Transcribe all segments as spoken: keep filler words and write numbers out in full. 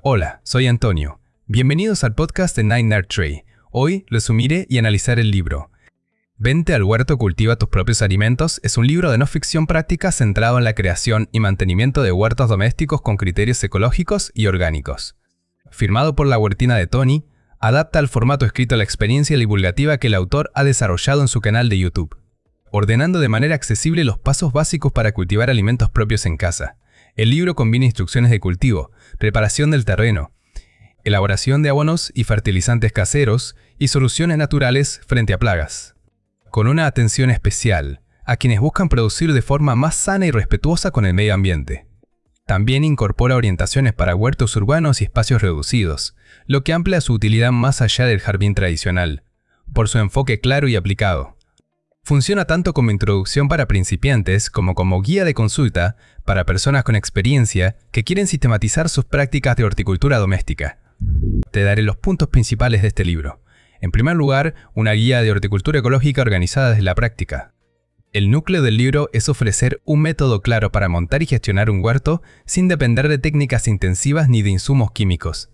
Hola, soy Antonio. Bienvenidos al podcast de Night Nerd Tree. Hoy resumiré y analizaré el libro Vente al huerto, cultiva tus propios alimentos. Es un libro de no ficción práctica centrado en la creación y mantenimiento de huertos domésticos con criterios ecológicos y orgánicos. Firmado por la huertina de Tony, adapta al formato escrito la experiencia divulgativa que el autor ha desarrollado en su canal de YouTube, ordenando de manera accesible los pasos básicos para cultivar alimentos propios en casa. El libro combina instrucciones de cultivo, preparación del terreno, elaboración de abonos y fertilizantes caseros y soluciones naturales frente a plagas, con una atención especial a quienes buscan producir de forma más sana y respetuosa con el medio ambiente. También incorpora orientaciones para huertos urbanos y espacios reducidos, lo que amplía su utilidad más allá del jardín tradicional, por su enfoque claro y aplicado. Funciona tanto como introducción para principiantes como como guía de consulta para personas con experiencia que quieren sistematizar sus prácticas de horticultura doméstica. Te daré los puntos principales de este libro. En primer lugar, una guía de horticultura ecológica organizada desde la práctica. El núcleo del libro es ofrecer un método claro para montar y gestionar un huerto sin depender de técnicas intensivas ni de insumos químicos.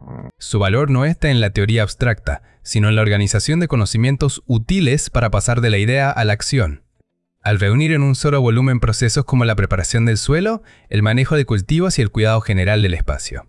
Su valor no está en la teoría abstracta, sino en la organización de conocimientos útiles para pasar de la idea a la acción. Al reunir en un solo volumen procesos como la preparación del suelo, el manejo de cultivos y el cuidado general del espacio.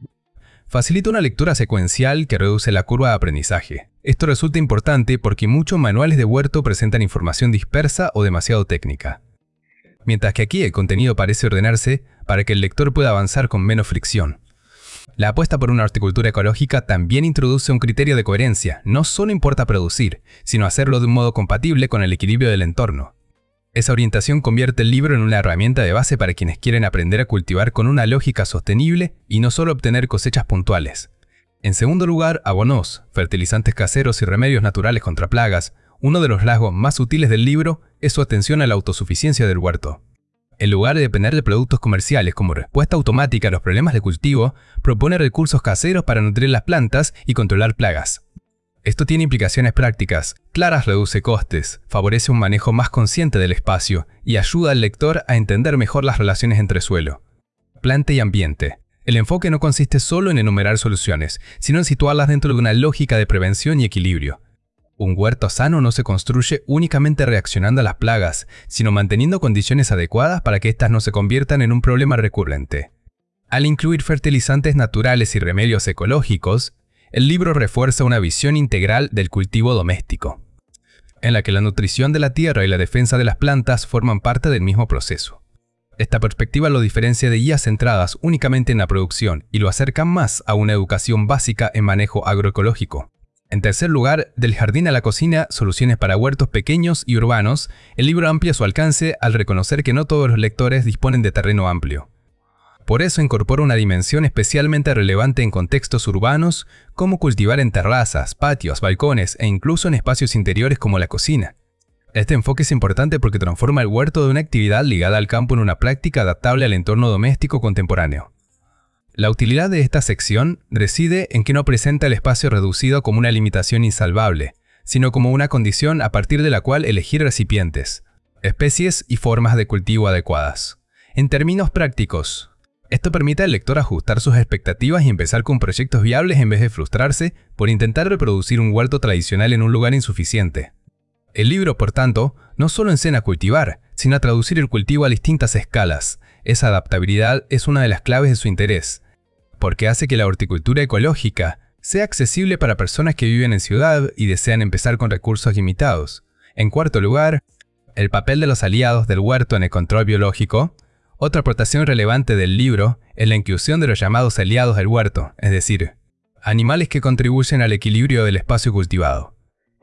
Facilita una lectura secuencial que reduce la curva de aprendizaje. Esto resulta importante porque muchos manuales de huerto presentan información dispersa o demasiado técnica. Mientras que aquí el contenido parece ordenarse para que el lector pueda avanzar con menos fricción. La apuesta por una horticultura ecológica también introduce un criterio de coherencia. No solo importa producir, sino hacerlo de un modo compatible con el equilibrio del entorno. Esa orientación convierte el libro en una herramienta de base para quienes quieren aprender a cultivar con una lógica sostenible y no solo obtener cosechas puntuales. En segundo lugar, abonos, fertilizantes caseros y remedios naturales contra plagas. Uno de los rasgos más útiles del libro es su atención a la autosuficiencia del huerto. En lugar de depender de productos comerciales como respuesta automática a los problemas de cultivo, propone recursos caseros para nutrir las plantas y controlar plagas. Esto tiene implicaciones prácticas. Claras reduce costes, favorece un manejo más consciente del espacio y ayuda al lector a entender mejor las relaciones entre suelo, planta y ambiente. El enfoque no consiste solo en enumerar soluciones, sino en situarlas dentro de una lógica de prevención y equilibrio. Un huerto sano no se construye únicamente reaccionando a las plagas, sino manteniendo condiciones adecuadas para que éstas no se conviertan en un problema recurrente. Al incluir fertilizantes naturales y remedios ecológicos, el libro refuerza una visión integral del cultivo doméstico, en la que la nutrición de la tierra y la defensa de las plantas forman parte del mismo proceso. Esta perspectiva lo diferencia de guías centradas únicamente en la producción y lo acerca más a una educación básica en manejo agroecológico. En tercer lugar, del jardín a la cocina, soluciones para huertos pequeños y urbanos, el libro amplía su alcance al reconocer que no todos los lectores disponen de terreno amplio. Por eso incorpora una dimensión especialmente relevante en contextos urbanos, como cultivar en terrazas, patios, balcones e incluso en espacios interiores como la cocina. Este enfoque es importante porque transforma el huerto de una actividad ligada al campo en una práctica adaptable al entorno doméstico contemporáneo. La utilidad de esta sección reside en que no presenta el espacio reducido como una limitación insalvable, sino como una condición a partir de la cual elegir recipientes, especies y formas de cultivo adecuadas. En términos prácticos, esto permite al lector ajustar sus expectativas y empezar con proyectos viables en vez de frustrarse por intentar reproducir un huerto tradicional en un lugar insuficiente. El libro, por tanto, no solo enseña a cultivar, sino a traducir el cultivo a distintas escalas. Esa adaptabilidad es una de las claves de su interés, porque hace que la horticultura ecológica sea accesible para personas que viven en ciudad y desean empezar con recursos limitados. En cuarto lugar, el papel de los aliados del huerto en el control biológico. Otra aportación relevante del libro es la inclusión de los llamados aliados del huerto, es decir, animales que contribuyen al equilibrio del espacio cultivado.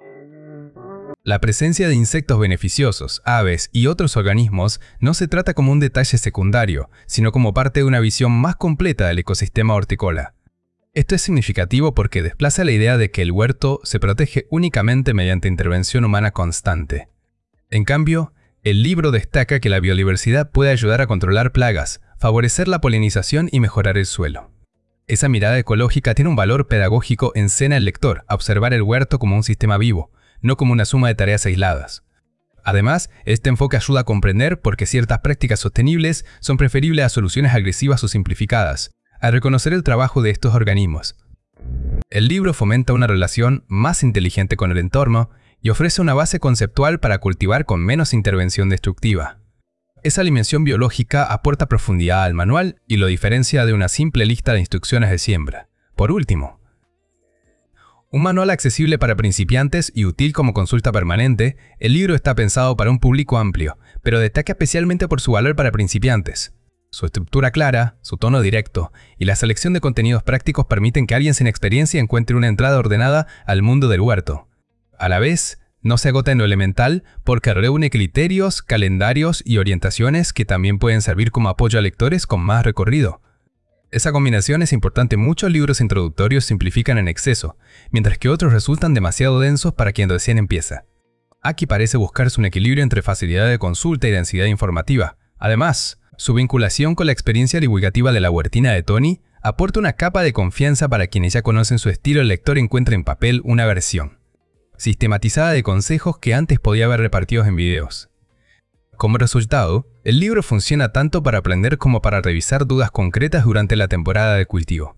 La presencia de insectos beneficiosos, aves y otros organismos no se trata como un detalle secundario, sino como parte de una visión más completa del ecosistema hortícola. Esto es significativo porque desplaza la idea de que el huerto se protege únicamente mediante intervención humana constante. En cambio, el libro destaca que la biodiversidad puede ayudar a controlar plagas, favorecer la polinización y mejorar el suelo. Esa mirada ecológica tiene un valor pedagógico en enseña al lector a observar el huerto como un sistema vivo, no como una suma de tareas aisladas. Además, este enfoque ayuda a comprender por qué ciertas prácticas sostenibles son preferibles a soluciones agresivas o simplificadas, a reconocer el trabajo de estos organismos. El libro fomenta una relación más inteligente con el entorno y ofrece una base conceptual para cultivar con menos intervención destructiva. Esa dimensión biológica aporta profundidad al manual y lo diferencia de una simple lista de instrucciones de siembra. Por último, un manual accesible para principiantes y útil como consulta permanente, el libro está pensado para un público amplio, pero destaca especialmente por su valor para principiantes. Su estructura clara, su tono directo y la selección de contenidos prácticos permiten que alguien sin experiencia encuentre una entrada ordenada al mundo del huerto. A la vez, no se agota en lo elemental porque reúne criterios, calendarios y orientaciones que también pueden servir como apoyo a lectores con más recorrido. Esa combinación es importante. Muchos libros introductorios simplifican en exceso, mientras que otros resultan demasiado densos para quien recién empieza. Aquí parece buscarse un equilibrio entre facilidad de consulta y densidad informativa. Además, su vinculación con la experiencia divulgativa de la huertina de Tony aporta una capa de confianza para quienes ya conocen su estilo. El lector encuentra en papel una versión sistematizada de consejos que antes podía haber repartidos en videos. Como resultado, el libro funciona tanto para aprender como para revisar dudas concretas durante la temporada de cultivo.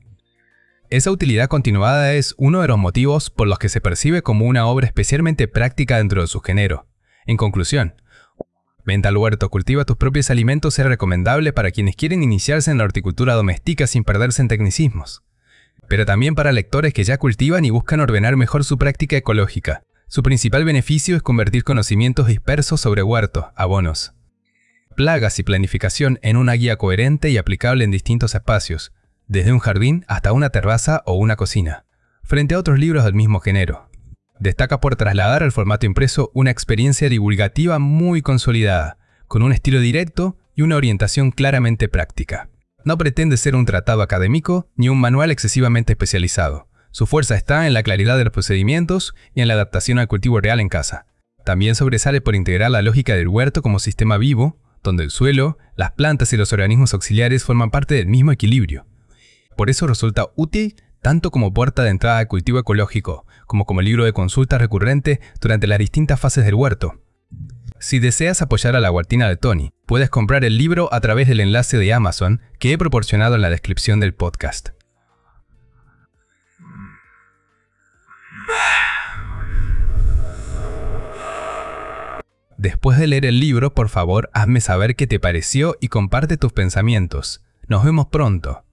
Esa utilidad continuada es uno de los motivos por los que se percibe como una obra especialmente práctica dentro de su género. En conclusión, Vente al huerto, cultiva tus propios alimentos es recomendable para quienes quieren iniciarse en la horticultura doméstica sin perderse en tecnicismos, pero también para lectores que ya cultivan y buscan ordenar mejor su práctica ecológica. Su principal beneficio es convertir conocimientos dispersos sobre huerto, abonos, plagas y planificación en una guía coherente y aplicable en distintos espacios, desde un jardín hasta una terraza o una cocina, frente a otros libros del mismo género. Destaca por trasladar al formato impreso una experiencia divulgativa muy consolidada, con un estilo directo y una orientación claramente práctica. No pretende ser un tratado académico ni un manual excesivamente especializado. Su fuerza está en la claridad de los procedimientos y en la adaptación al cultivo real en casa. También sobresale por integrar la lógica del huerto como sistema vivo, donde el suelo, las plantas y los organismos auxiliares forman parte del mismo equilibrio. Por eso resulta útil tanto como puerta de entrada al cultivo ecológico, como como libro de consulta recurrente durante las distintas fases del huerto. Si deseas apoyar a la huertina de Tony, puedes comprar el libro a través del enlace de Amazon que he proporcionado en la descripción del podcast. Después de leer el libro, por favor, hazme saber qué te pareció y comparte tus pensamientos. Nos vemos pronto.